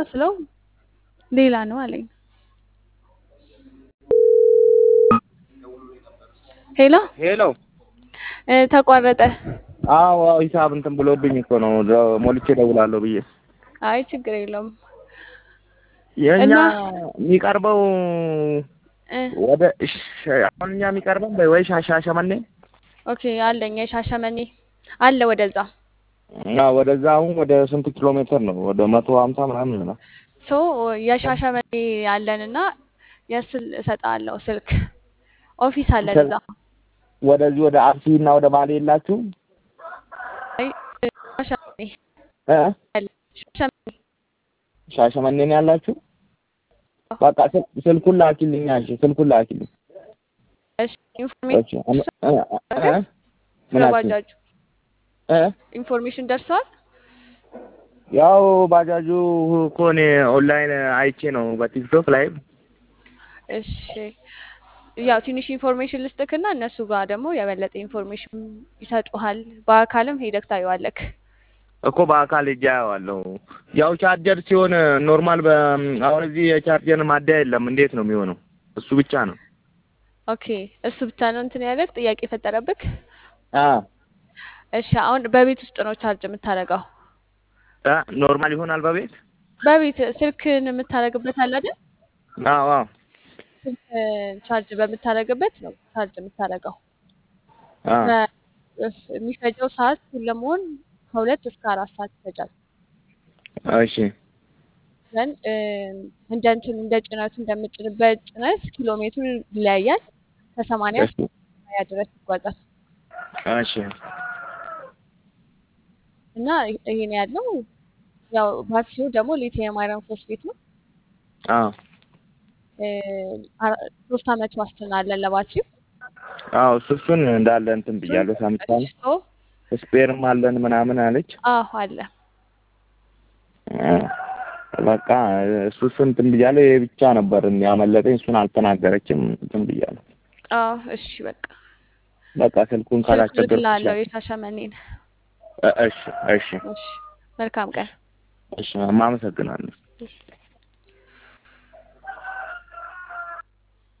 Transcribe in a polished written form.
ስለው ሌላ ነው አለኝ። ሄሎ ሄሎ ተቋረጠ። አዎ ሂሳብ እንትን ብሎብኝ እኮ ነው ሞልቼ እደውላለሁ ብዬ። አይ ችግር የለውም። የኛ እና የሚቀርበው ወደ አሁን እኛ የሚቀርበው ወይ ሻሸመኔ ኦኬ አለኝ የሻሸመኔ አለ ወደዛ ወደዛ አሁን ወደ ስንት ኪሎ ሜትር ነው? ወደ 150 ምናምን ነው። ሶ የሻሸመኔ ያለንና የስል እሰጣለሁ ስልክ ኦፊስ አለን እዛ። ወደዚህ ወደ አርሲ እና ወደ ባሌ የላችሁ? አይ ሻሸመኔ ሻሸመኔ ነው ያላችሁ? በቃ ስልኩን ላኪልኝ። እሺ ስልኩን ላኪልኝ። እሺ ኢንፎርሜሽን ደርሷል። ያው ባጃጁ እኮ እኔ ኦንላይን አይቼ ነው በቲክቶክ ላይ። እሺ ያው ትንሽ ኢንፎርሜሽን ልስጥክና እነሱ ጋር ደግሞ የበለጠ ኢንፎርሜሽን ይሰጡሃል። በአካልም ሄደክ ታየዋለክ እኮ በአካል ሄጄ አየዋለሁ። ያው ቻርጀር ሲሆን ኖርማል አሁን እዚህ የቻርጀር ማደያ የለም። እንዴት ነው የሚሆነው? እሱ ብቻ ነው። ኦኬ እሱ ብቻ ነው እንትን ያለክ ጥያቄ የፈጠረብክ? እሺ አሁን በቤት ውስጥ ነው ቻርጅ የምታደርገው? ኖርማል ይሆናል በቤት ስልክን የምታደርግበት አለ አይደል? አዎ ስልክ ቻርጅ በምታደርግበት ነው ቻርጅ የምታደርገው። የሚፈጀው ሰዓት ለመሆን ከ2 እስከ 4 ሰዓት ይፈጃል። እሺ ዘን እንደ ጭነቱ እንደምጭንበት ጭነት ኪሎ ሜትሩ ይለያያል። ከ80 እስከ 100 ድረስ ይጓዛል። እሺ እና ይሄ ነው ያለው። ያው ባትሪው ደግሞ ሊቲየም አይረን ፎስፌት ነው። 3 አመት ዋስትና አለ ለባትሪው። እሱን እንዳለ እንትን ብያለሁ። ሳምንታን ስፔርም አለን ምናምን አለች። አለ። በቃ እሱን እንትን ብያለሁ። ይሄ ብቻ ነበር ያመለጠኝ። እሱን አልተናገረችም። እንትን ብያለሁ። እሺ በቃ ስልኩን ካላስቸገርኩ የሻሸመኔን። እሺ መልካም ቀን። እሺ አመሰግናለሁ።